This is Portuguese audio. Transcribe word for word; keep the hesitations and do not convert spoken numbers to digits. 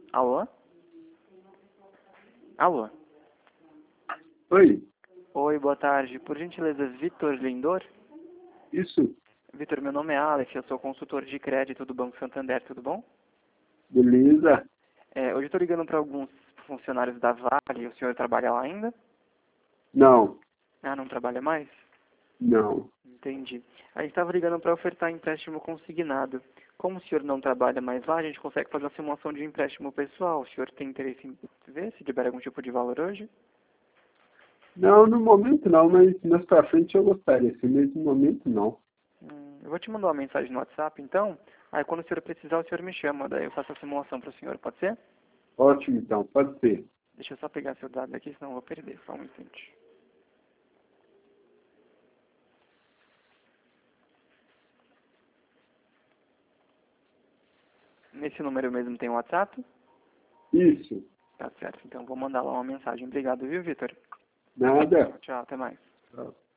Alô? Alô? Oi, Oi, boa tarde. Por gentileza, Vitor Lindor? isso, Vitor, meu nome é Alex, eu sou consultor de crédito do Banco Santander, tudo bom? beleza? É, hoje eu estou ligando para alguns funcionários da Vale, o senhor trabalha lá ainda? Não, Ah, não trabalha mais? não. Entendi. A gente estava ligando para ofertar empréstimo consignado. Como o senhor não trabalha mais lá, a gente consegue fazer uma simulação de empréstimo pessoal. O senhor tem interesse em ver se tiver algum tipo de valor hoje? Não, no momento não, mas mais pra frente eu gostaria. Esse mesmo momento não. Hum, eu vou te mandar uma mensagem no WhatsApp, então. Aí quando o senhor precisar, o senhor me chama. Daí eu faço a simulação para o senhor, pode ser? Ótimo então, pode ser. Deixa eu só pegar seu dado aqui, senão eu vou perder. Só um instante. Nesse número mesmo tem o WhatsApp? Isso, Tá certo. Então vou mandar lá uma mensagem. Obrigado, viu, Vitor? nada. Tchau, até mais. Tchau.